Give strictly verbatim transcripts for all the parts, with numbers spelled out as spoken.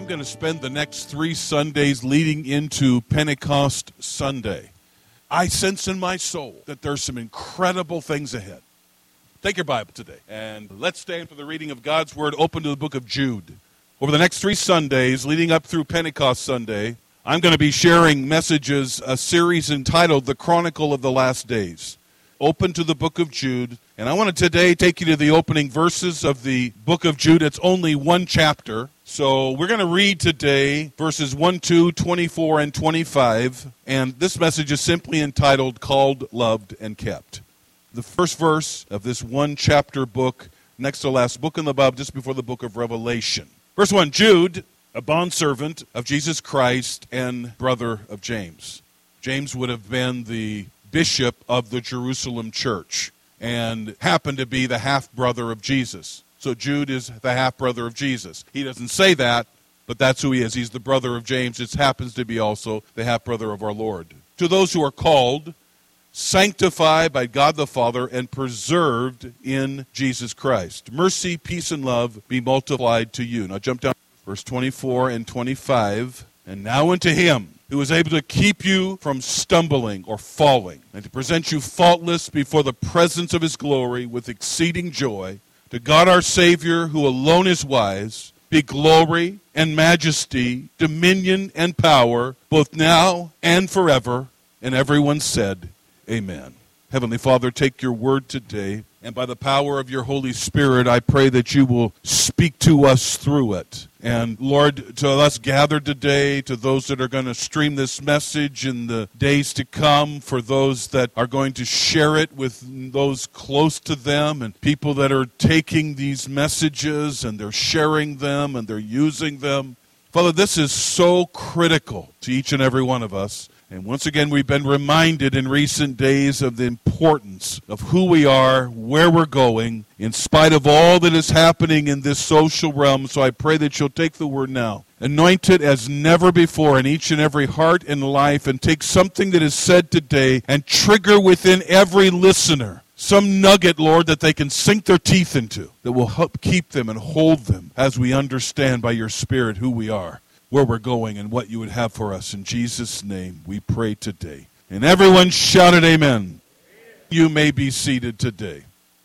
going to spend the next three Sundays leading into Pentecost Sunday. I sense in my soul that there's some incredible things ahead. Take your Bible today, and let's stand for the reading of God's Word. Open to the book of Jude. Over the next three Sundays, leading up through Pentecost Sunday, I'm going to be sharing messages, a series entitled The Chronicle of the Last Days. Open to the book of Jude, and I want to today take you to the opening verses of the book of Jude. It's only one chapter, so we're going to read today verses one, two, twenty-four, and twenty-five, and this message is simply entitled, Called, Loved, and Kept. The first verse of this one chapter book, next to last book in the Bible, just before the book of Revelation. Verse one, Jude, a bondservant of Jesus Christ and brother of James. James would have been the bishop of the Jerusalem church and happened to be the half-brother of Jesus. So Jude is the half-brother of Jesus. He doesn't say that, but that's who he is. He's the brother of James. It happens to be also the half-brother of our Lord. To those who are called, sanctified by God the Father, and preserved in Jesus Christ. Mercy, peace, and love be multiplied to you. Now jump down to verse twenty-four and twenty-five. And now unto him who is able to keep you from stumbling or falling, and to present you faultless before the presence of his glory with exceeding joy, to God our Savior, who alone is wise, be glory and majesty, dominion and power, both now and forever. And everyone said, Amen. Heavenly Father, take your word today, and by the power of your Holy Spirit, I pray that you will speak to us through it. And Lord, to us gathered today, to those that are going to stream this message in the days to come, for those that are going to share it with those close to them, and people that are taking these messages and they're sharing them and they're using them. Father, this is so critical to each and every one of us. And once again, we've been reminded in recent days of the importance of who we are, where we're going, in spite of all that is happening in this social realm. So I pray that you'll take the word now, anoint it as never before in each and every heart and life, and take something that is said today and trigger within every listener some nugget, Lord, that they can sink their teeth into, that will help keep them and hold them as we understand by your Spirit who we are, where we're going, and what you would have for us. In Jesus' name we pray today. And everyone shouted amen. Amen. You may be seated today.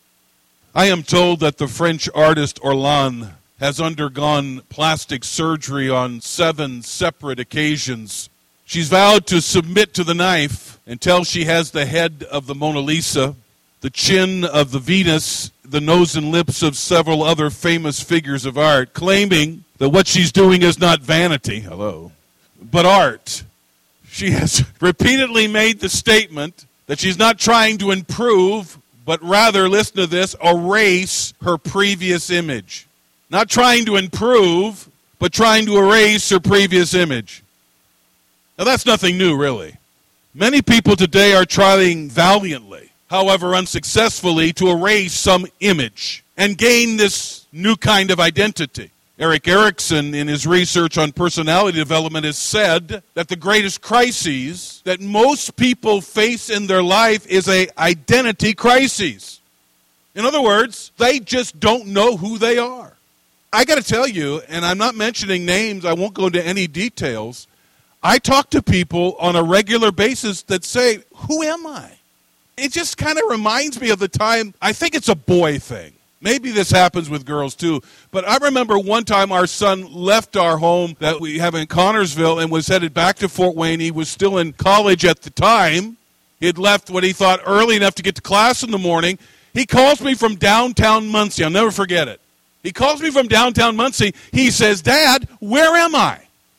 I am told that the French artist Orlan has undergone plastic surgery on seven separate occasions. She's vowed to submit to the knife until she has the head of the Mona Lisa, the chin of the Venus, the nose and lips of several other famous figures of art, claiming that what she's doing is not vanity, hello, but art. She has repeatedly made the statement that she's not trying to improve, but rather, listen to this, erase her previous image. Not trying to improve, but trying to erase her previous image. Now that's nothing new, really. Many people today are trying valiantly, however unsuccessfully, to erase some image and gain this new kind of identity. Erik Erikson, in his research on personality development, has said that the greatest crises that most people face in their life is an identity crisis. In other words, they just don't know who they are. I got to tell you, and I'm not mentioning names, I won't go into any details, I talk to people on a regular basis that say, who am I? It just kind of reminds me of the time, I think it's a boy thing. Maybe this happens with girls too, but I remember one time our son left our home that we have in Connorsville and was headed back to Fort Wayne. He was still in college at the time. He had left what he thought early enough to get to class in the morning. He calls me from downtown Muncie. I'll never forget it. He calls me from downtown Muncie. He says, Dad, where am I?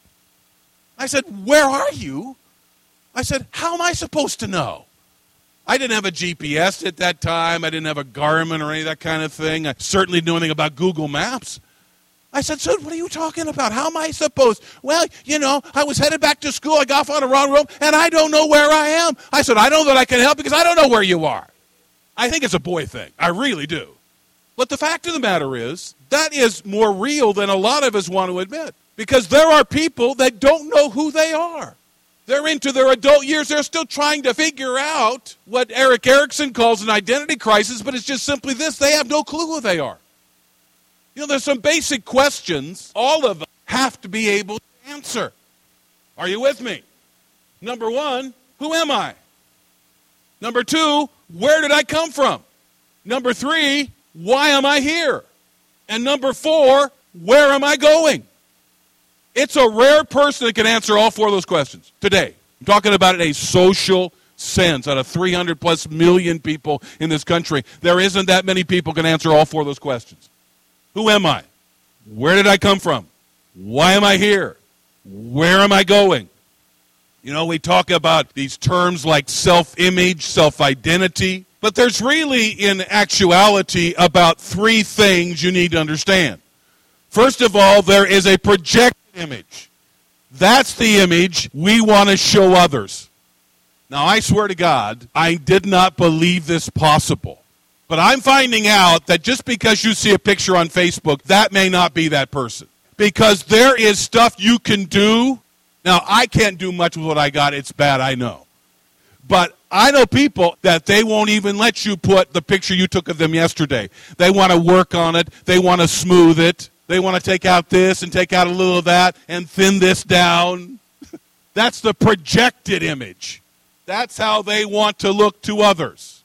I said, where are you? I said, how am I supposed to know? I didn't have a G P S at that time. I didn't have a Garmin or any of that kind of thing. I certainly knew anything about Google Maps. I said, so what are you talking about? How am I supposed? Well, you know, I was headed back to school. I got off on the wrong road, and I don't know where I am. I said, I know that I can help because I don't know where you are. I think it's a boy thing. I really do. But the fact of the matter is, that is more real than a lot of us want to admit. Because there are people that don't know who they are. They're into their adult years. They're still trying to figure out what Erik Erikson calls an identity crisis, but it's just simply this. They have no clue who they are. You know, there's some basic questions all of us have to be able to answer. Are you with me? Number one, who am I? Number two, where did I come from? Number three, why am I here? And number four, where am I going? It's a rare person that can answer all four of those questions today. I'm talking about in a social sense. Out of three hundred plus million people in this country, there isn't that many people can answer all four of those questions. Who am I? Where did I come from? Why am I here? Where am I going? You know, we talk about these terms like self-image, self-identity, but there's really, in actuality, about three things you need to understand. First of all, there is a projected image. That's the image we want to show others. Now, I swear to God, I did not believe this possible. But I'm finding out that just because you see a picture on Facebook, that may not be that person. Because there is stuff you can do. Now, I can't do much with what I got. It's bad, I know. But I know people that they won't even let you put the picture you took of them yesterday. They want to work on it. They want to smooth it. They want to take out this and take out a little of that and thin this down. That's the projected image. That's how they want to look to others.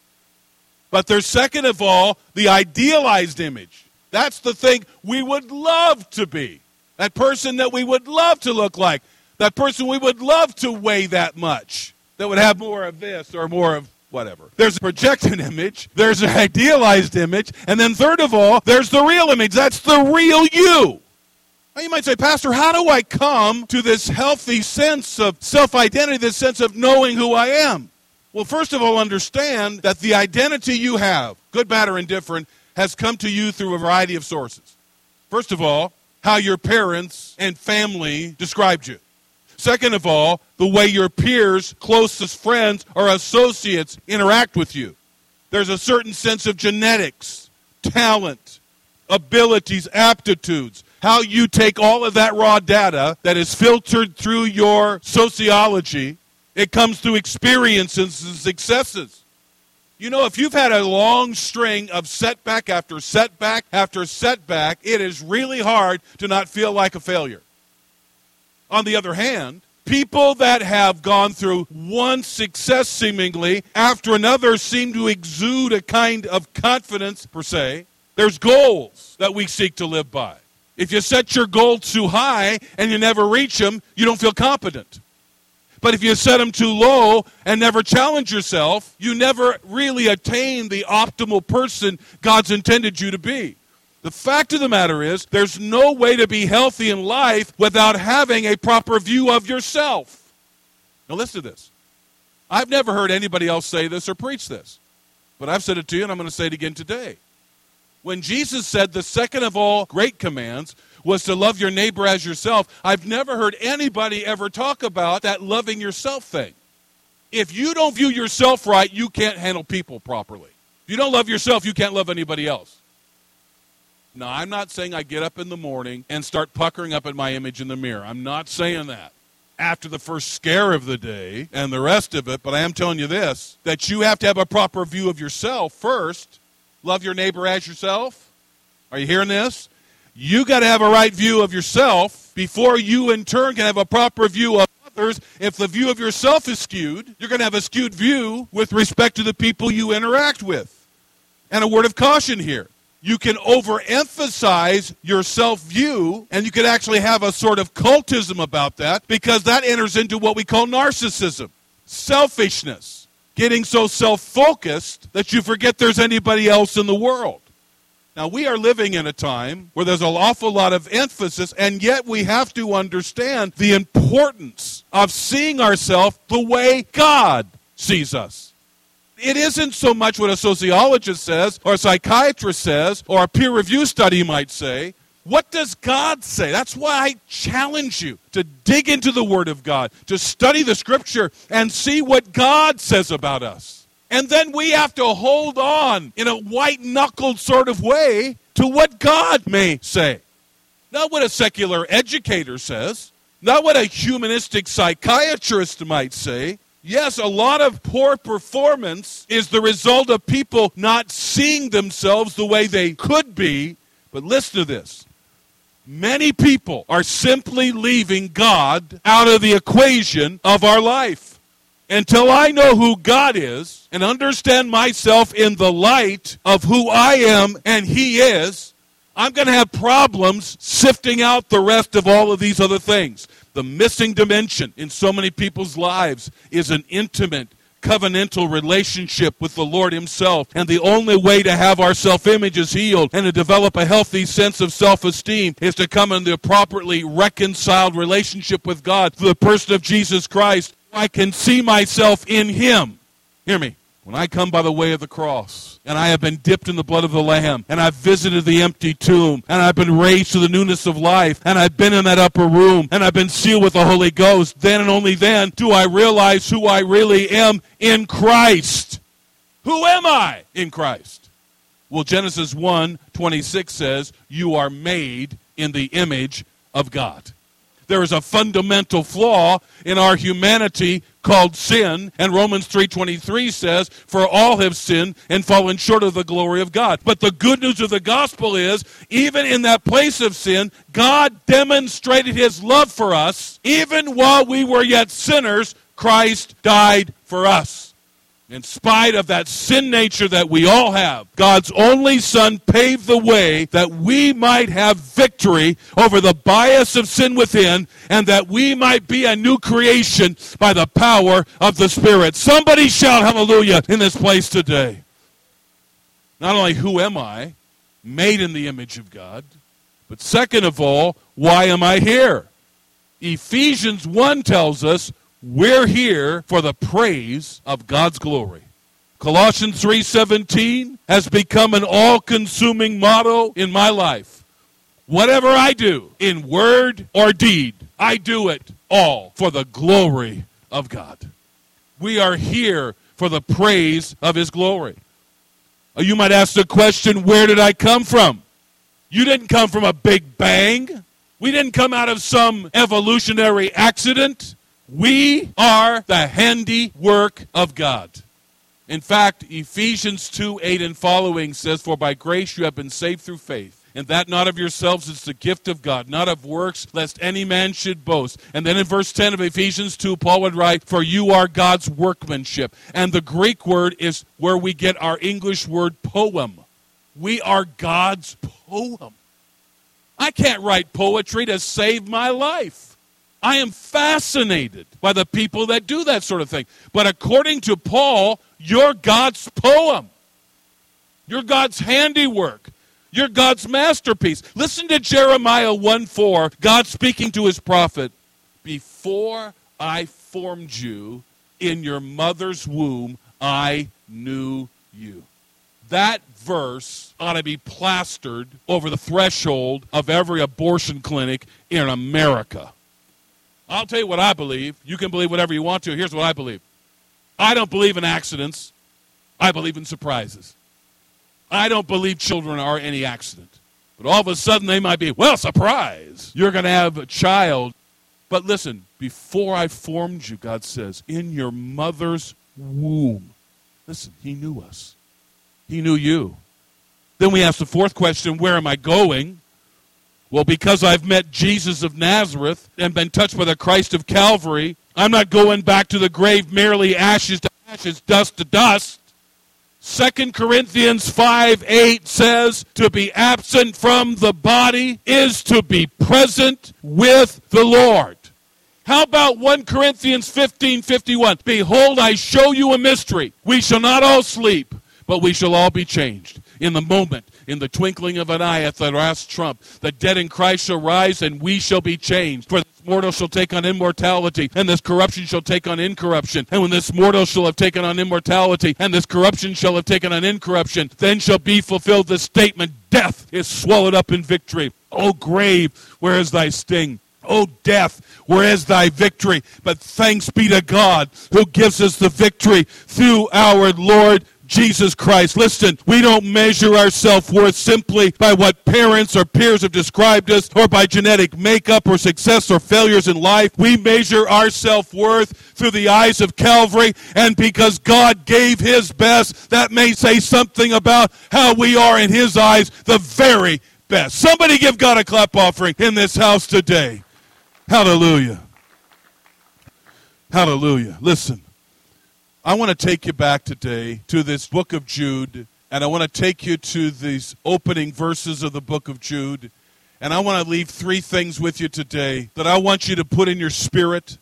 But there's, second of all, the idealized image. That's the thing we would love to be. That person that we would love to look like. That person we would love to weigh that much. That would have more of this or more of whatever. There's a projected image. There's an idealized image. And then third of all, there's the real image. That's the real you. Now you might say, Pastor, how do I come to this healthy sense of self-identity, this sense of knowing who I am? Well, first of all, understand that the identity you have, good, bad, or indifferent, has come to you through a variety of sources. First of all, how your parents and family described you. Second of all, the way your peers, closest friends, or associates interact with you. There's a certain sense of genetics, talent, abilities, aptitudes, how you take all of that raw data that is filtered through your sociology. It comes through experiences and successes. You know, if you've had a long string of setback after setback after setback, it is really hard to not feel like a failure. On the other hand, people that have gone through one success seemingly after another seem to exude a kind of confidence, per se. There's goals that we seek to live by. If you set your goal too high and you never reach them, you don't feel competent. But if you set them too low and never challenge yourself, you never really attain the optimal person God's intended you to be. The fact of the matter is, there's no way to be healthy in life without having a proper view of yourself. Now listen to this. I've never heard anybody else say this or preach this. But I've said it to you, and I'm going to say it again today. When Jesus said the second of all great commands was to love your neighbor as yourself, I've never heard anybody ever talk about that loving yourself thing. If you don't view yourself right, you can't handle people properly. If you don't love yourself, you can't love anybody else. Now, I'm not saying I get up in the morning and start puckering up at my image in the mirror. I'm not saying that after the first scare of the day and the rest of it, but I am telling you this, that you have to have a proper view of yourself first. Love your neighbor as yourself. Are you hearing this? You got to have a right view of yourself before you in turn can have a proper view of others. If the view of yourself is skewed, you're going to have a skewed view with respect to the people you interact with. And a word of caution here. You can overemphasize your self-view, and you could actually have a sort of cultism about that, because that enters into what we call narcissism, selfishness, getting so self-focused that you forget there's anybody else in the world. Now, we are living in a time where there's an awful lot of emphasis, and yet we have to understand the importance of seeing ourselves the way God sees us. It isn't so much what a sociologist says, or a psychiatrist says, or a peer review study might say. What does God say? That's why I challenge you to dig into the Word of God, to study the Scripture, and see what God says about us. And then we have to hold on in a white-knuckled sort of way to what God may say. Not what a secular educator says, not what a humanistic psychiatrist might say. Yes, a lot of poor performance is the result of people not seeing themselves the way they could be. But listen to this. Many people are simply leaving God out of the equation of our life. Until I know who God is and understand myself in the light of who I am and He is, I'm going to have problems sifting out the rest of all of these other things. The missing dimension in so many people's lives is an intimate, covenantal relationship with the Lord Himself. And the only way to have our self-images healed and to develop a healthy sense of self-esteem is to come in the properly reconciled relationship with God through the person of Jesus Christ. I can see myself in Him. Hear me. When I come by the way of the cross, and I have been dipped in the blood of the Lamb, and I've visited the empty tomb, and I've been raised to the newness of life, and I've been in that upper room, and I've been sealed with the Holy Ghost, then and only then do I realize who I really am in Christ. Who am I in Christ? Well, Genesis one twenty-six says, you are made in the image of God. There is a fundamental flaw in our humanity called sin, and Romans three twenty-three says, for all have sinned and fallen short of the glory of God. But the good news of the gospel is, even in that place of sin, God demonstrated His love for us. Even while we were yet sinners, Christ died for us. In spite of that sin nature that we all have, God's only Son paved the way that we might have victory over the bias of sin within, and that we might be a new creation by the power of the Spirit. Somebody shout hallelujah in this place today. Not only who am I, made in the image of God, but second of all, why am I here? Ephesians one tells us, we're here for the praise of God's glory. Colossians three seventeen has become an all-consuming motto in my life. Whatever I do, in word or deed, I do it all for the glory of God. We are here for the praise of His glory. You might ask the question, where did I come from? You didn't come from a big bang. We didn't come out of some evolutionary accident. We are the handiwork of God. In fact, Ephesians two eight and following says, for by grace you have been saved through faith, and that not of yourselves is the gift of God, not of works, lest any man should boast. And then in verse ten of Ephesians two, Paul would write, for you are God's workmanship. And the Greek word is where we get our English word poem. We are God's poem. I can't write poetry to save my life. I am fascinated by the people that do that sort of thing. But according to Paul, you're God's poem. You're God's handiwork. You're God's masterpiece. Listen to Jeremiah one four, God speaking to His prophet. Before I formed you in your mother's womb, I knew you. That verse ought to be plastered over the threshold of every abortion clinic in America. I'll tell you what I believe. You can believe whatever you want to. Here's what I believe. I don't believe in accidents. I believe in surprises. I don't believe children are any accident. But all of a sudden they might be, well, surprise. You're going to have a child. But listen, before I formed you, God says, in your mother's womb. Listen, He knew us. He knew you. Then we ask the fourth question, where am I going? Well, because I've met Jesus of Nazareth and been touched by the Christ of Calvary, I'm not going back to the grave merely ashes to ashes, dust to dust. Second Corinthians five eight says, to be absent from the body is to be present with the Lord. How about First Corinthians fifteen fifty-one? Behold, I show you a mystery. We shall not all sleep, but we shall all be changed. In the moment, in the twinkling of an eye at the last trump, the dead in Christ shall rise, and we shall be changed. For this mortal shall take on immortality, and this corruption shall take on incorruption. And when this mortal shall have taken on immortality, and this corruption shall have taken on incorruption, then shall be fulfilled the statement, death is swallowed up in victory. O grave, where is thy sting? O death, where is thy victory? But thanks be to God who gives us the victory through our Lord Jesus Christ. Listen, we don't measure our self-worth simply by what parents or peers have described us, or by genetic makeup or success or failures in life. We measure our self-worth through the eyes of Calvary, and because God gave His best, that may say something about how we are in His eyes, the very best. Somebody give God a clap offering in this house today. Hallelujah. Hallelujah. Listen, I want to take you back today to this book of Jude, and I want to take you to these opening verses of the book of Jude, and I want to leave three things with you today that I want you to put in your spirit.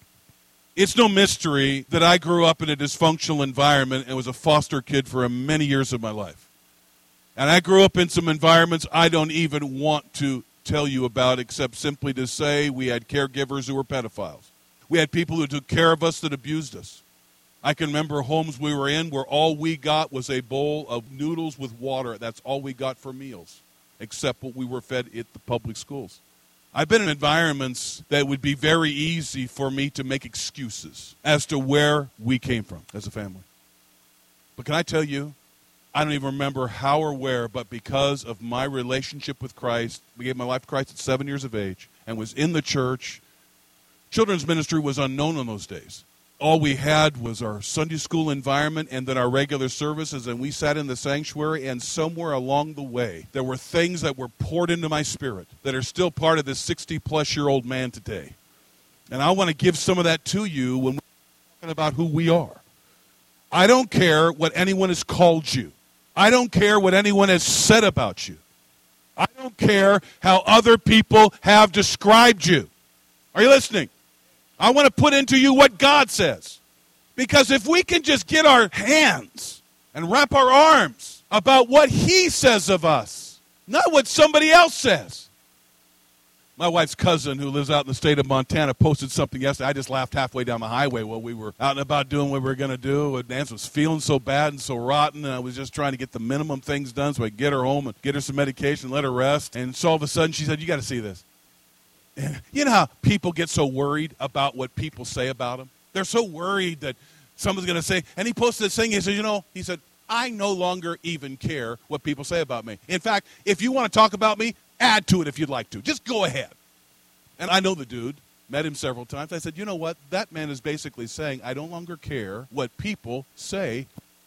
It's no mystery that I grew up in a dysfunctional environment and was a foster kid for many years of my life. And I grew up in some environments I don't even want to tell you about, except simply to say we had caregivers who were pedophiles. We had people who took care of us that abused us. I can remember homes we were in where all we got was a bowl of noodles with water. That's all we got for meals, except what we were fed at the public schools. I've been in environments that would be very easy for me to make excuses as to where we came from as a family. But can I tell you, I don't even remember how or where, but because of my relationship with Christ, I gave my life to Christ at seven years of age and was in the church. Children's ministry was unknown in those days. All we had was our Sunday school environment and then our regular services, and we sat in the sanctuary, and somewhere along the way, there were things that were poured into my spirit that are still part of this sixty-plus-year-old man today. And I want to give some of that to you when we're talking about who we are. I don't care what anyone has called you. I don't care what anyone has said about you. I don't care how other people have described you. Are you listening? I want to put into you what God says. Because if we can just get our hands and wrap our arms about what He says of us, not what somebody else says. My wife's cousin, who lives out in the state of Montana, posted something yesterday. I just laughed halfway down the highway while we were out and about doing what we were going to do. And Nancy was feeling so bad and so rotten, and I was just trying to get the minimum things done so I could get her home and get her some medication and let her rest. And so all of a sudden she said, "You got to see this." You know how people get so worried about what people say about them? They're so worried that someone's going to say, and he posted this thing, he said, you know, he said, I no longer even care what people say about me. In fact, if you want to talk about me, add to it if you'd like to. Just go ahead. And I know the dude, met him several times. I said, you know what? That man is basically saying, I no longer care what people say.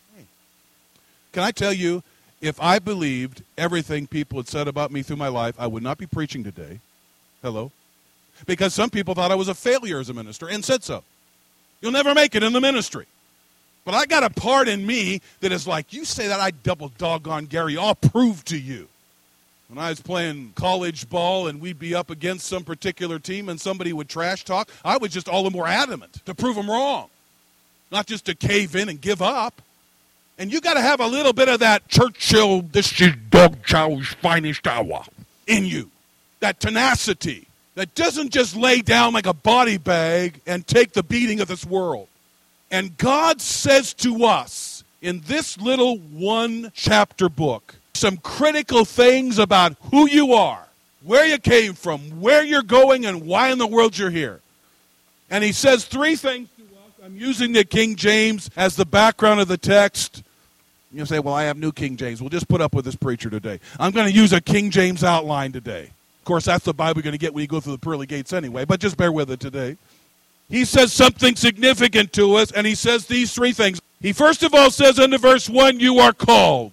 Can I tell you, if I believed everything people had said about me through my life, I would not be preaching today. Hello? Because some people thought I was a failure as a minister and said so. You'll never make it in the ministry. But I got a part in me that is like, you say that, I double doggone Gary, I'll prove to you. When I was playing college ball and we'd be up against some particular team and somebody would trash talk, I was just all the more adamant to prove them wrong. Not just to cave in and give up. And you got to have a little bit of that Churchill, this is Dog Chow's finest hour in you. That tenacity that doesn't just lay down like a body bag and take the beating of this world. And God says to us in this little one-chapter book some critical things about who you are, where you came from, where you're going, and why in the world you're here. And he says three things to us. I'm using the King James as the background of the text. You'll say, well, I have New King James. We'll just put up with this preacher today. I'm going to use a King James outline today. Of course, that's the Bible you're going to get when you go through the pearly gates anyway, but just bear with it today. He says something significant to us, and he says these three things. He first of all says under verse one, you are called.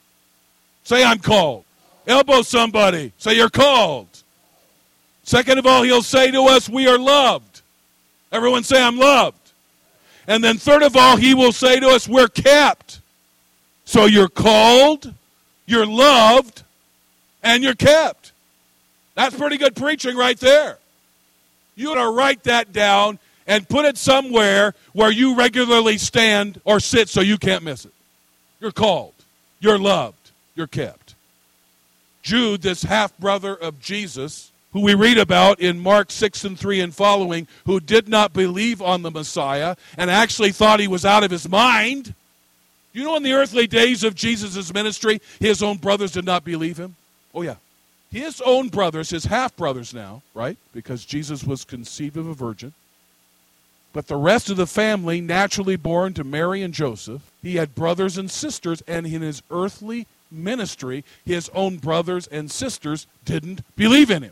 Say, I'm called. Elbow somebody. Say, you're called. Second of all, he'll say to us, we are loved. Everyone say, I'm loved. And then third of all, he will say to us, we're kept. So you're called, you're loved, and you're kept. That's pretty good preaching right there. You ought to write that down and put it somewhere where you regularly stand or sit so you can't miss it. You're called. You're loved. You're kept. Jude, this half-brother of Jesus, who we read about in Mark six and three and following, who did not believe on the Messiah and actually thought he was out of his mind. You know, in the earthly days of Jesus' ministry, his own brothers did not believe him. Oh, yeah. His own brothers, his half-brothers now, right? Because Jesus was conceived of a virgin. But the rest of the family, naturally born to Mary and Joseph, he had brothers and sisters, and in his earthly ministry, his own brothers and sisters didn't believe in him.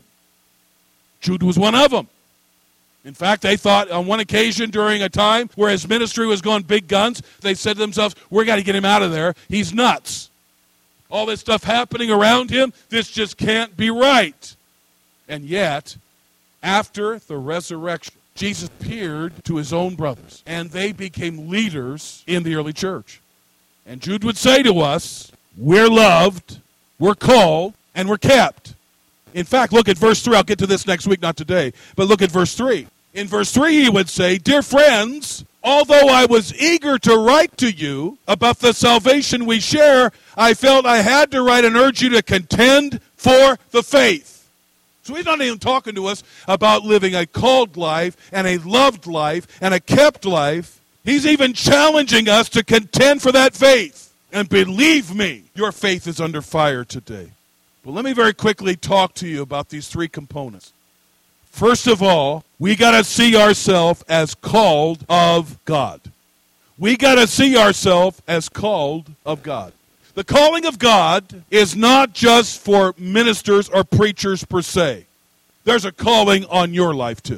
Jude was one of them. In fact, they thought on one occasion during a time where his ministry was going big guns, they said to themselves, we got to get him out of there. He's nuts. all this stuff happening around him. This just can't be right. And yet, after the resurrection, Jesus appeared to his own brothers, and they became leaders in the early church. And Jude would say to us, we're loved, we're called, and we're kept. In fact, look at verse three. I'll get to this next week, not today, but look at verse three. In verse three, he would say, dear friends, although I was eager to write to you about the salvation we share, I felt I had to write and urge you to contend for the faith. So he's not even talking to us about living a called life and a loved life and a kept life. He's even challenging us to contend for that faith. And believe me, your faith is under fire today. But let me very quickly talk to you about these three components. First of all, we got to see ourselves as called of God. We got to see ourselves as called of God. The calling of God is not just for ministers or preachers per se. There's a calling on your life too.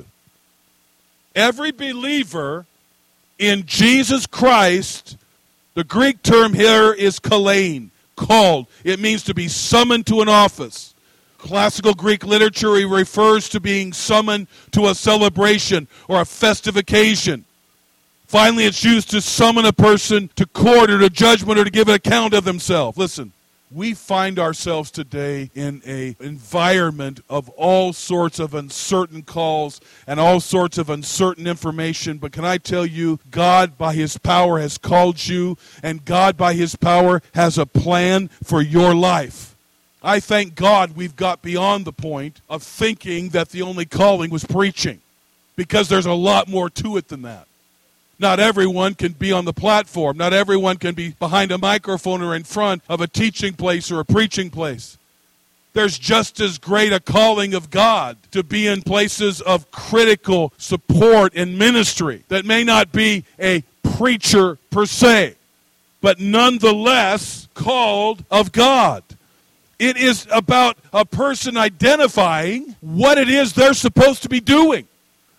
Every believer in Jesus Christ, the Greek term here is kalein, called. It means to be summoned to an office. Classical Greek literature refers to being summoned to a celebration or a festive occasion. Finally, it's used to summon a person to court or to judgment or to give an account of themselves. Listen, we find ourselves today in an environment of all sorts of uncertain calls and all sorts of uncertain information. But can I tell you, God by his power has called you, and God by his power has a plan for your life. I thank God we've got beyond the point of thinking that the only calling was preaching, because there's a lot more to it than that. Not everyone can be on the platform. Not everyone can be behind a microphone or in front of a teaching place or a preaching place. There's just as great a calling of God to be in places of critical support and ministry that may not be a preacher per se, but nonetheless called of God. It is about a person identifying what it is they're supposed to be doing.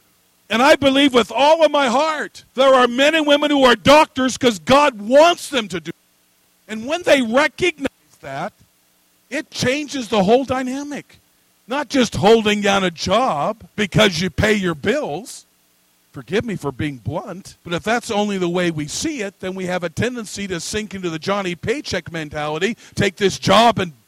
And I believe with all of my heart, there are men and women who are doctors because God wants them to do it. And when they recognize that, it changes the whole dynamic. Not just holding down a job because you pay your bills. Forgive me for being blunt, but if that's only the way we see it, then we have a tendency to sink into the Johnny Paycheck mentality, take this job and...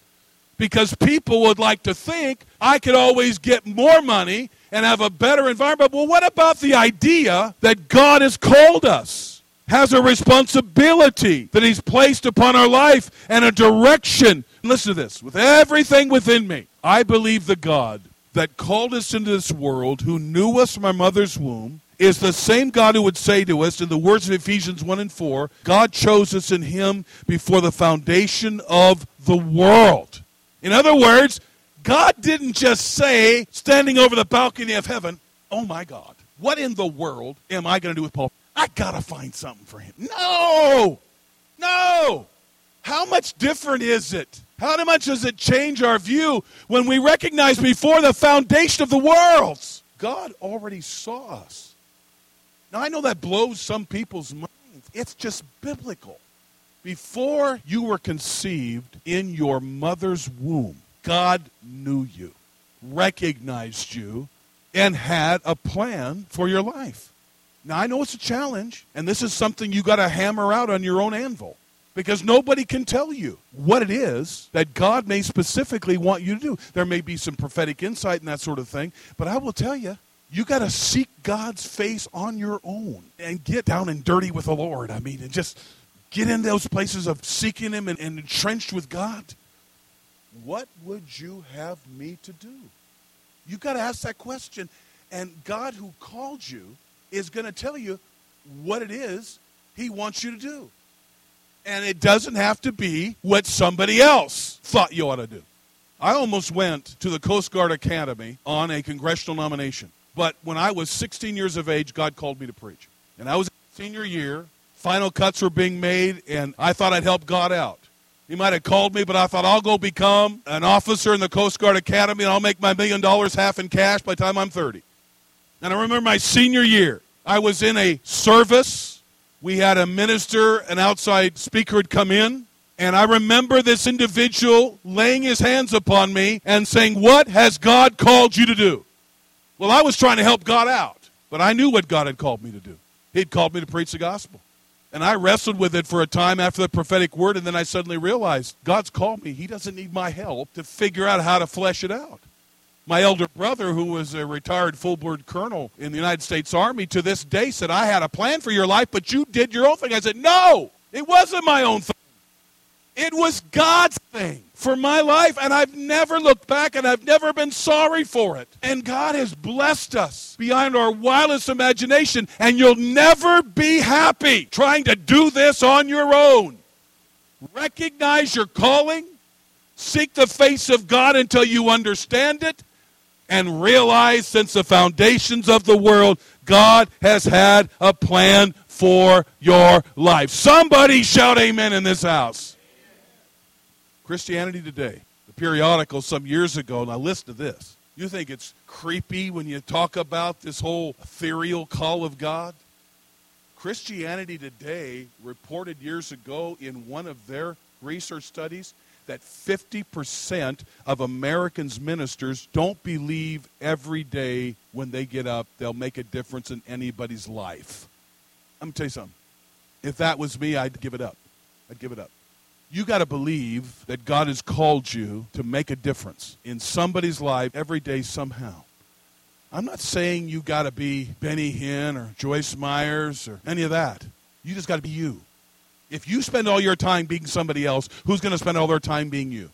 Because people would like to think, I could always get more money and have a better environment. Well, what about the idea that God has called us, has a responsibility that he's placed upon our life and a direction? Listen to this. With everything within me, I believe the God that called us into this world, who knew us from our mother's womb, is the same God who would say to us, in the words of Ephesians one and four, God chose us in him before the foundation of the world. In other words, God didn't just say, standing over the balcony of heaven, oh my God, what in the world am I going to do with Paul? I got to find something for him. No! No! How much different is it? How much does it change our view when we recognize before the foundation of the world, God already saw us? Now, I know that blows some people's minds. It's just biblical. Before you were conceived in your mother's womb, God knew you, recognized you, and had a plan for your life. Now, I know it's a challenge, and this is something you got to hammer out on your own anvil, because nobody can tell you what it is that God may specifically want you to do. There may be some prophetic insight and that sort of thing, but I will tell you, you got to seek God's face on your own and get down and dirty with the Lord. I mean, and just... get in those places of seeking him and, and entrenched with God. What would you have me to do? You got to ask that question. And God who called you is going to tell you what it is he wants you to do. And it doesn't have to be what somebody else thought you ought to do. I almost went to the Coast Guard Academy on a congressional nomination. But when I was sixteen years of age, God called me to preach. And I was in senior year. Final cuts were being made, and I thought I'd help God out. He might have called me, but I thought I'll go become an officer in the Coast Guard Academy, and I'll make my million dollars half in cash by the time I'm thirty. And I remember my senior year. I was in a service. We had a minister, an outside speaker had come in, And I remember this individual laying his hands upon me and saying, "What has God called you to do?" Well, I was trying to help God out, but I knew what God had called me to do. He'd called me to preach the gospel. And I wrestled with it for a time after the prophetic word, and then I suddenly realized God's called me. He doesn't need my help to figure out how to flesh it out. My elder brother, who was a retired full-board colonel in the United States Army, to this day said, "I had a plan for your life, but you did your own thing." I said, "No, it wasn't my own thing. It was God's thing for my life, and I've never looked back, and I've never been sorry for it. And God has blessed us beyond our wildest imagination, and you'll never be happy trying to do this on your own. Recognize your calling, seek the face of God until you understand it, and realize since the foundations of the world, God has had a plan for your life." Somebody shout amen in this house. Christianity Today, the periodical some years ago, now listen to this. You think it's creepy when you talk about this whole ethereal call of God? Christianity Today reported years ago in one of their research studies that fifty percent of Americans' ministers don't believe every day when they get up they'll make a difference in anybody's life. I'm going to tell you something. If that was me, I'd give it up. I'd give it up. You got to believe that God has called you to make a difference in somebody's life every day somehow. I'm not saying you got to be Benny Hinn or Joyce Myers or any of that. You just got to be you. If you spend all your time being somebody else, who's going to spend all their time being you?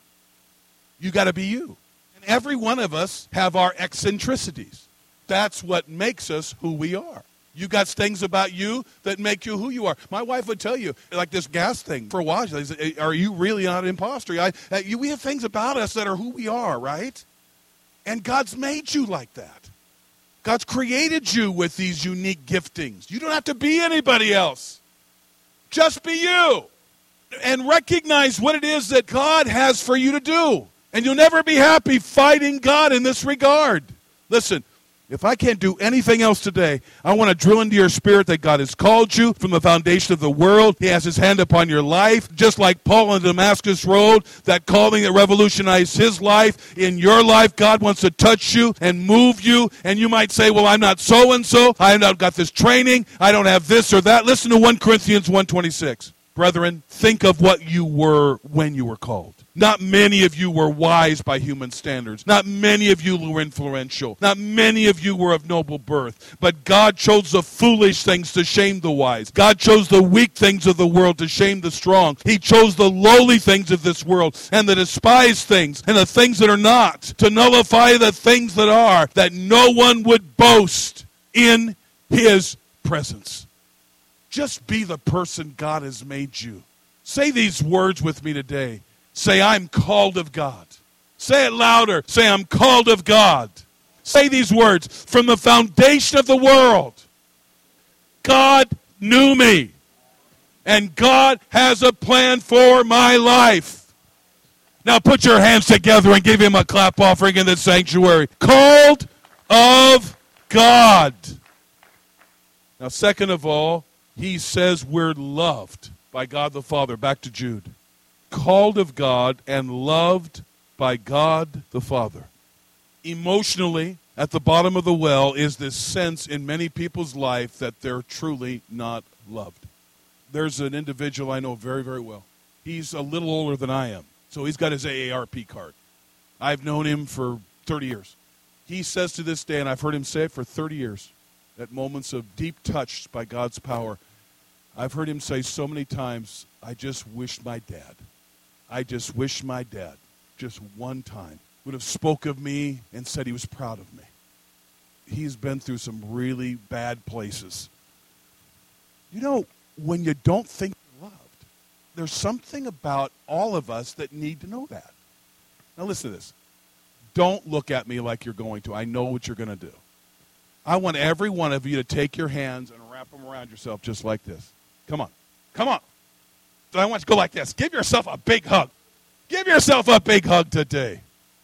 You got to be you. And every one of us have our eccentricities. That's what makes us who we are. You got things about you that make you who you are. My wife would tell you, like this gas thing, for a while, she said, "Are you really not an imposter?" I, uh, you, we have things about us that are who we are, right? And God's made you like that. God's created you with these unique giftings. You don't have to be anybody else. Just be you. And recognize what it is that God has for you to do. And you'll never be happy fighting God in this regard. Listen. If I can't do anything else today, I want to drill into your spirit that God has called you from the foundation of the world. He has his hand upon your life, just like Paul on the Damascus Road, that calling that revolutionized his life. In your life, God wants to touch you and move you, and you might say, "Well, I'm not so-and-so. I have not got this training. I don't have this or that." Listen to First Corinthians one twenty-six. Brethren, think of what you were when you were called. Not many of you were wise by human standards. Not many of you were influential. Not many of you were of noble birth. But God chose the foolish things to shame the wise. God chose the weak things of the world to shame the strong. He chose the lowly things of this world and the despised things and the things that are not to nullify the things that are, that no one would boast in his presence. Just be the person God has made you. Say these words with me today. Say, "I'm called of God." Say it louder. Say, "I'm called of God." Say these words. From the foundation of the world, God knew me. And God has a plan for my life. Now put your hands together and give him a clap offering in the sanctuary. Called of God. Now, second of all, he says we're loved by God the Father. Back to Jude. Called of God and loved by God the Father. Emotionally, at the bottom of the well is this sense in many people's life that they're truly not loved. There's an individual I know very, very well. He's a little older than I am, so he's got his A A R P card. I've known him for thirty years. He says to this day, and I've heard him say it for thirty years, at moments of deep touch by God's power, I've heard him say so many times, "I just wish my dad. I just wish my dad, just one time, would have spoke of me and said he was proud of me." He's been through some really bad places. You know, when you don't think you're loved, there's something about all of us that need to know that. Now listen to this. Don't look at me like you're going to. I know what you're going to do. I want every one of you to take your hands and wrap them around yourself just like this. Come on. Come on. So I want you to go like this. Give yourself a big hug. Give yourself a big hug today.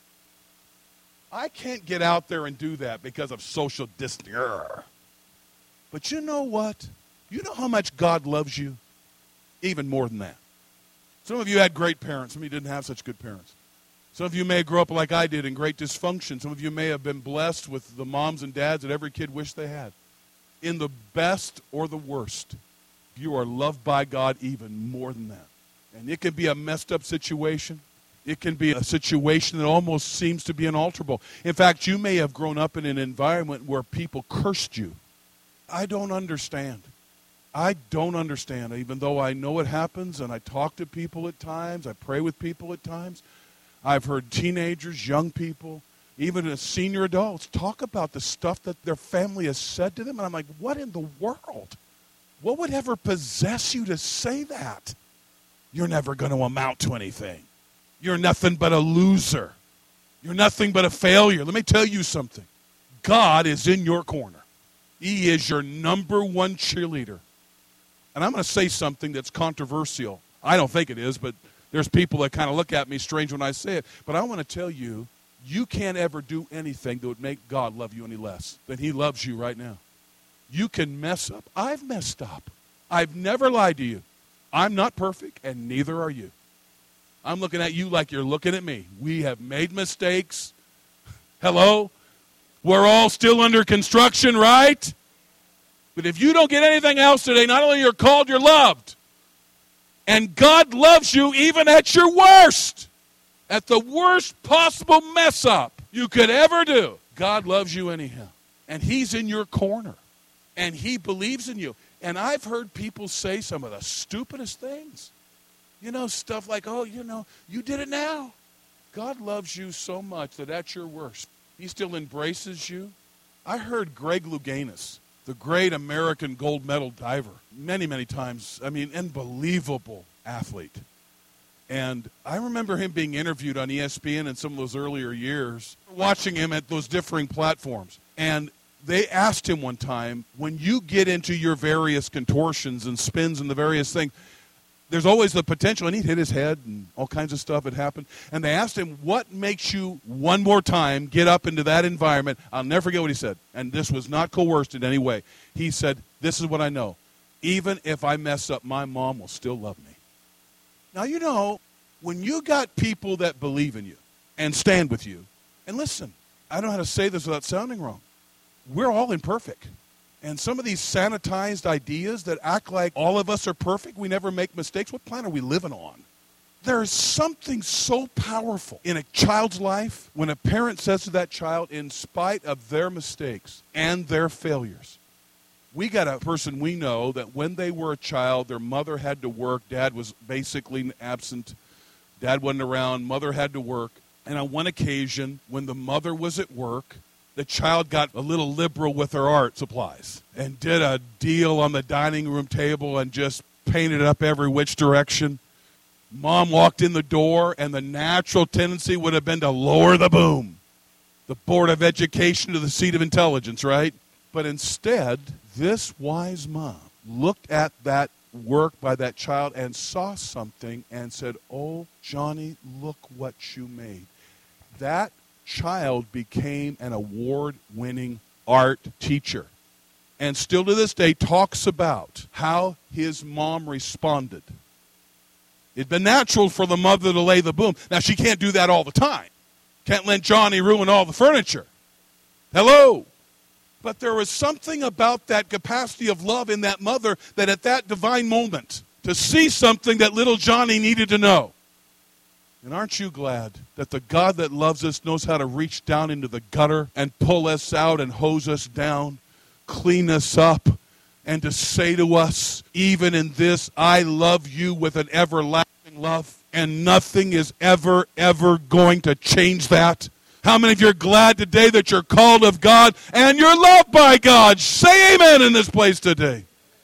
I can't get out there and do that because of social distancing. But you know what? You know how much God loves you? Even more than that. Some of you had great parents. Some of you didn't have such good parents. Some of you may grow up like I did in great dysfunction. Some of you may have been blessed with the moms and dads that every kid wished they had. In the best or the worst, you are loved by God even more than that. And it can be a messed up situation. It can be a situation that almost seems to be unalterable. In fact, you may have grown up in an environment where people cursed you. I don't understand. I don't understand, even though I know it happens, and I talk to people at times, I pray with people at times. I've heard teenagers, young people, even senior adults talk about the stuff that their family has said to them, and I'm like, what in the world? What would ever possess you to say that? You're never going to amount to anything. You're nothing but a loser. You're nothing but a failure. Let me tell you something. God is in your corner. He is your number one cheerleader. And I'm going to say something that's controversial. I don't think it is, but there's people that kind of look at me strange when I say it. But I want to tell you, you can't ever do anything that would make God love you any less than he loves you right now. You can mess up. I've messed up. I've never lied to you. I'm not perfect, and neither are you. I'm looking at you like you're looking at me. We have made mistakes. Hello? We're all still under construction, right? But if you don't get anything else today, not only you're called, you're loved. And God loves you even at your worst. At the worst possible mess up you could ever do. God loves you anyhow. And he's in your corner. And he believes in you. And I've heard people say some of the stupidest things. You know, stuff like, oh, you know, you did it now. God loves you so much that at your worst, he still embraces you. I heard Greg Louganis, the great American gold medal diver, many, many times. I mean, unbelievable athlete. And I remember him being interviewed on E S P N in some of those earlier years, watching him at those differing platforms. And they asked him one time, when you get into your various contortions and spins and the various things, there's always the potential, and he'd hit his head and all kinds of stuff had happened. And they asked him, what makes you one more time get up into that environment? I'll never forget what he said. And this was not coerced in any way. He said, this is what I know. Even if I mess up, my mom will still love me. Now, you know, when you got people that believe in you and stand with you, and listen, I don't know how to say this without sounding wrong. We're all imperfect. And some of these sanitized ideas that act like all of us are perfect, we never make mistakes, what planet are we living on? There is something so powerful in a child's life when a parent says to that child, in spite of their mistakes and their failures. We got a person we know that when they were a child, their mother had to work, dad was basically absent, dad wasn't around, mother had to work. And on one occasion, when the mother was at work, the child got a little liberal with her art supplies and did a deal on the dining room table and just painted up every which direction. Mom walked in the door, and the natural tendency would have been to lower the boom. The Board of Education to the seat of intelligence, right? But instead, this wise mom looked at that work by that child and saw something and said, oh, Johnny, look what you made. That child became an award-winning art teacher, and still to this day talks about how his mom responded. It'd been natural for the mother to lay the boom. Now, she can't do that all the time. Can't let Johnny ruin all the furniture. Hello? But there was something about that capacity of love in that mother that at that divine moment, to see something that little Johnny needed to know. And aren't you glad that the God that loves us knows how to reach down into the gutter and pull us out and hose us down, clean us up, and to say to us, even in this, I love you with an everlasting love, and nothing is ever, ever going to change that? How many of you are glad today that you're called of God and you're loved by God? Say amen in this place today.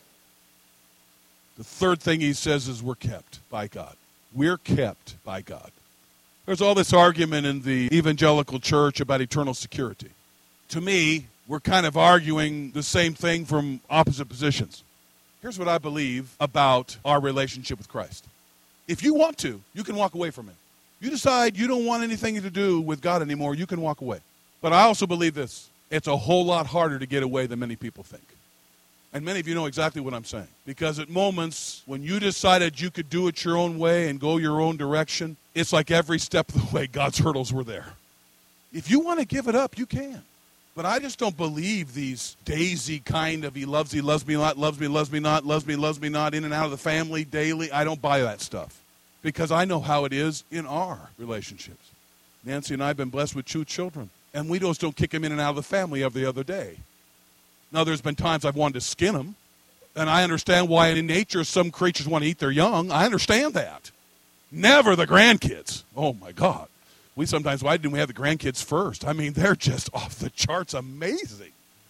The third thing he says is we're kept by God. We're kept by God. There's all this argument in the evangelical church about eternal security. To me, we're kind of arguing the same thing from opposite positions. Here's what I believe about our relationship with Christ. If you want to, you can walk away from him. You decide you don't want anything to do with God anymore, you can walk away. But I also believe this. It's a whole lot harder to get away than many people think. And many of you know exactly what I'm saying. Because at moments when you decided you could do it your own way and go your own direction, it's like every step of the way God's hurdles were there. If you want to give it up, you can. But I just don't believe these daisy kind of he loves, he loves me not, loves me, loves me not, loves me, loves me not, in and out of the family daily. I don't buy that stuff. Because I know how it is in our relationships. Nancy and I have been blessed with two children. And we just don't kick them in and out of the family every other day. Now, there's been times I've wanted to skin them, and I understand why in nature some creatures want to eat their young. I understand that. Never the grandkids. Oh, my God. We sometimes, why didn't we have the grandkids first? I mean, they're just off the charts amazing.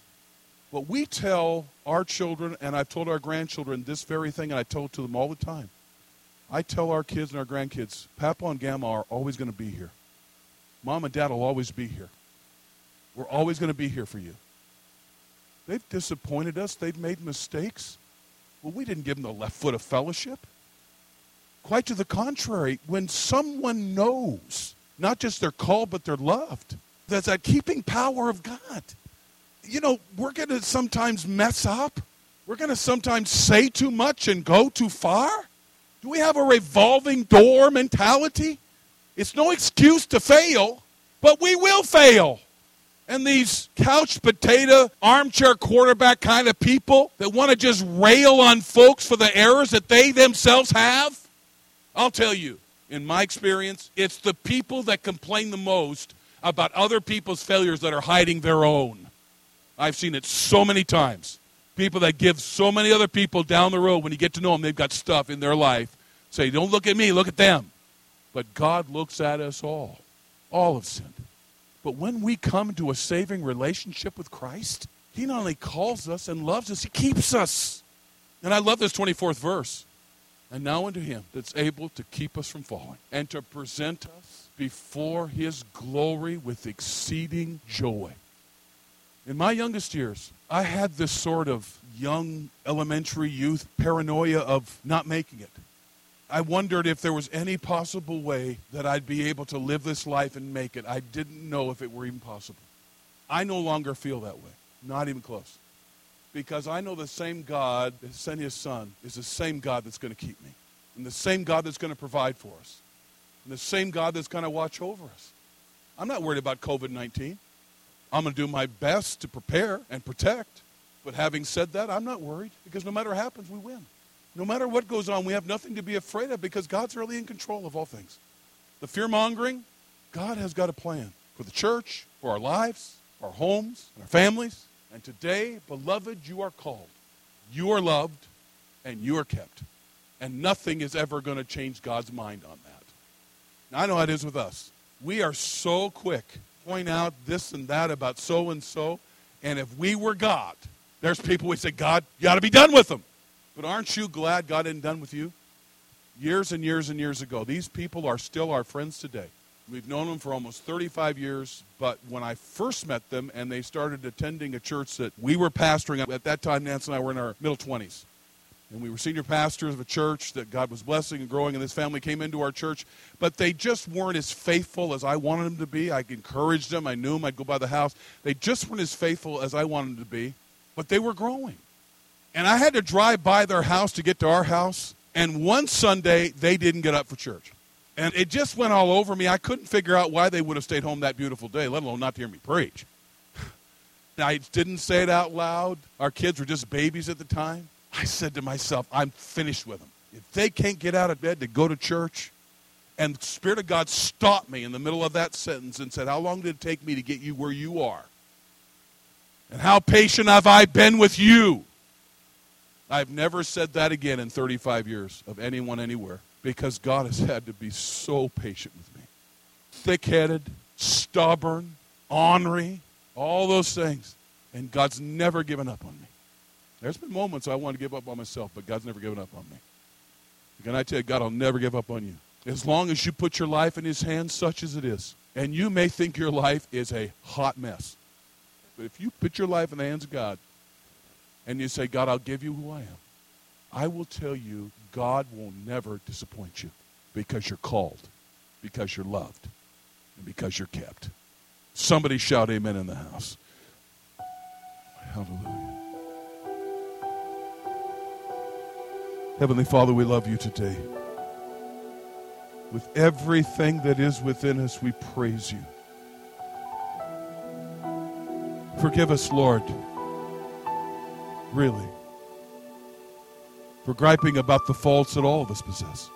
But we tell our children, and I've told our grandchildren this very thing, and I tell it to them all the time. I tell our kids and our grandkids, Papa and Grandma are always going to be here. Mom and Dad will always be here. We're always going to be here for you. They've disappointed us. They've made mistakes. Well, we didn't give them the left foot of fellowship. Quite to the contrary, when someone knows, not just they're called, but they're loved, there's that keeping power of God. You know, we're going to sometimes mess up. We're going to sometimes say too much and go too far. Do we have a revolving door mentality? It's no excuse to fail, but we will fail. And these couch potato, armchair quarterback kind of people that want to just rail on folks for the errors that they themselves have, I'll tell you, in my experience, it's the people that complain the most about other people's failures that are hiding their own. I've seen it so many times. People that give so many other people down the road, when you get to know them, they've got stuff in their life. Say, don't look at me, look at them. But God looks at us all. All have sinned. But when we come to a saving relationship with Christ, he not only calls us and loves us, he keeps us. And I love this twenty-fourth verse. And now unto him that's able to keep us from falling and to present us before his glory with exceeding joy. In my youngest years, I had this sort of young elementary youth paranoia of not making it. I wondered if there was any possible way that I'd be able to live this life and make it. I didn't know if it were even possible. I no longer feel that way, not even close. Because I know the same God that sent his son is the same God that's going to keep me. And the same God that's going to provide for us. And the same God that's going to watch over us. I'm not worried about covid nineteen. I'm going to do my best to prepare and protect. But having said that, I'm not worried. Because no matter what happens, we win. No matter what goes on, we have nothing to be afraid of because God's really in control of all things. The fear-mongering, God has got a plan for the church, for our lives, our homes, and our families. And today, beloved, you are called. You are loved, and you are kept. And nothing is ever going to change God's mind on that. Now, I know how it is with us. We are so quick to point out this and that about so-and-so. And if we were God, there's people we say, God, you got to be done with them. But aren't you glad God isn't done with you? Years and years and years ago, these people are still our friends today. We've known them for almost thirty-five years, but when I first met them and they started attending a church that we were pastoring, at that time Nancy and I were in our middle twenties. And we were senior pastors of a church that God was blessing and growing, and this family came into our church. But they just weren't as faithful as I wanted them to be. I encouraged them. I knew them. I'd go by the house. They just weren't as faithful as I wanted them to be, but they were growing. And I had to drive by their house to get to our house. And one Sunday, they didn't get up for church. And it just went all over me. I couldn't figure out why they would have stayed home that beautiful day, let alone not to hear me preach. I didn't say it out loud. Our kids were just babies at the time. I said to myself, I'm finished with them. If they can't get out of bed to go to church, and the Spirit of God stopped me in the middle of that sentence and said, how long did it take me to get you where you are? And how patient have I been with you? I've never said that again in thirty-five years of anyone anywhere because God has had to be so patient with me. Thick-headed, stubborn, ornery, all those things. And God's never given up on me. There's been moments I wanted to give up on myself, but God's never given up on me. Can I tell you, God will never give up on you. As long as you put your life in his hands, such as it is. And you may think your life is a hot mess. But if you put your life in the hands of God, and you say, God, I'll give you who I am, I will tell you, God will never disappoint you because you're called, because you're loved, and because you're kept. Somebody shout amen in the house. Hallelujah. Heavenly Father, we love you today. With everything that is within us, we praise you. Forgive us, Lord, really, for griping about the faults that all of us possess.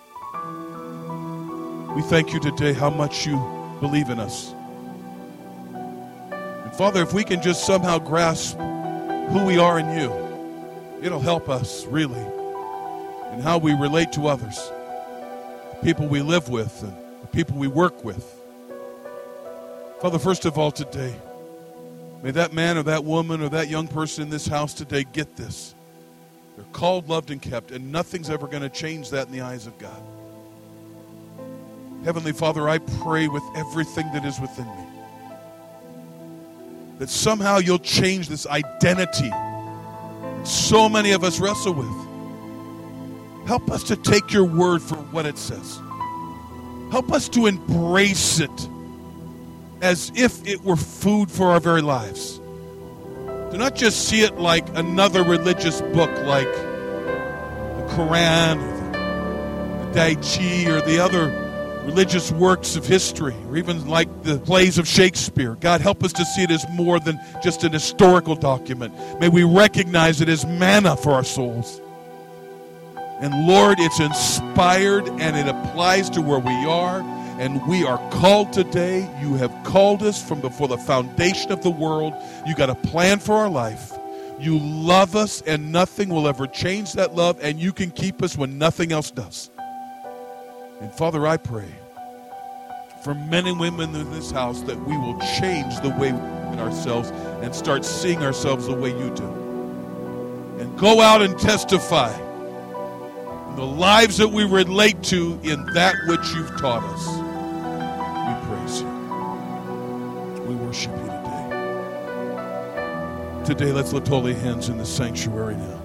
We thank you today how much you believe in us. And Father, if we can just somehow grasp who we are in you, it'll help us really in how we relate to others, the people we live with and the people we work with. Father, first of all today, may that man or that woman or that young person in this house today get this. They're called, loved, and kept, and nothing's ever going to change that in the eyes of God. Heavenly Father, I pray with everything that is within me that somehow you'll change this identity that so many of us wrestle with. Help us to take your word for what it says. Help us to embrace it as if it were food for our very lives. Do not just see it like another religious book like the Quran or the, the Tai Chi or the other religious works of history, or even like the plays of Shakespeare. God, help us to see it as more than just an historical document. May we recognize it as manna for our souls. And Lord, it's inspired and it applies to where we are. And we are called today. You have called us from before the foundation of the world. You got a plan for our life. You love us and nothing will ever change that love. And you can keep us when nothing else does. And Father, I pray for men and women in this house that we will change the way we look at ourselves and start seeing ourselves the way you do. And go out and testify in the lives that we relate to in that which you've taught us. We praise you. We worship you today. Today, let's lift holy hands in the sanctuary now.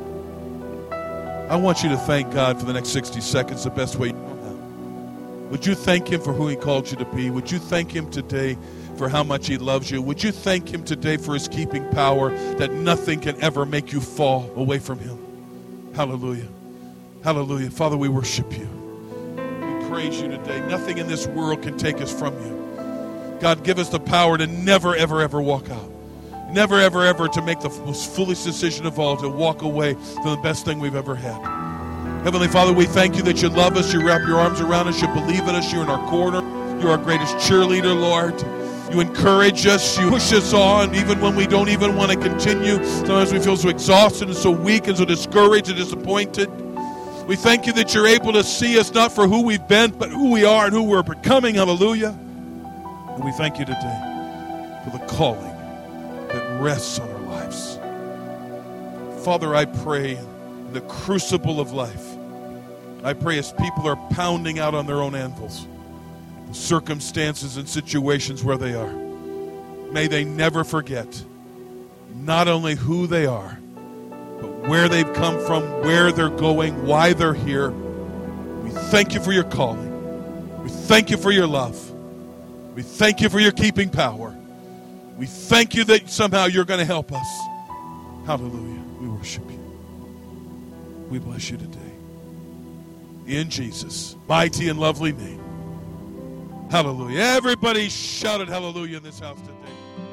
I want you to thank God for the next sixty seconds the best way you know how. Would you thank him for who he called you to be? Would you thank him today for how much he loves you? Would you thank him today for his keeping power that nothing can ever make you fall away from him? Hallelujah. Hallelujah. Father, we worship you. We praise you today. Nothing in this world can take us from you. God, give us the power to never, ever, ever walk out. Never, ever, ever to make the most foolish decision of all, to walk away from the best thing we've ever had. Heavenly Father, we thank you that you love us, you wrap your arms around us, you believe in us, you're in our corner. You're our greatest cheerleader, Lord. You encourage us, you push us on, even when we don't even want to continue. Sometimes we feel so exhausted and so weak and so discouraged and disappointed. We thank you that you're able to see us not for who we've been, but who we are and who we're becoming. Hallelujah. And we thank you today for the calling that rests on our lives. Father, I pray in the crucible of life, I pray as people are pounding out on their own anvils, the circumstances and situations where they are, may they never forget not only who they are, but where they've come from, where they're going, why they're here. We thank you for your calling. We thank you for your love. We thank you for your keeping power. We thank you that somehow you're going to help us. Hallelujah. We worship you. We bless you today. In Jesus' mighty and lovely name. Hallelujah. Everybody shouted hallelujah in this house today.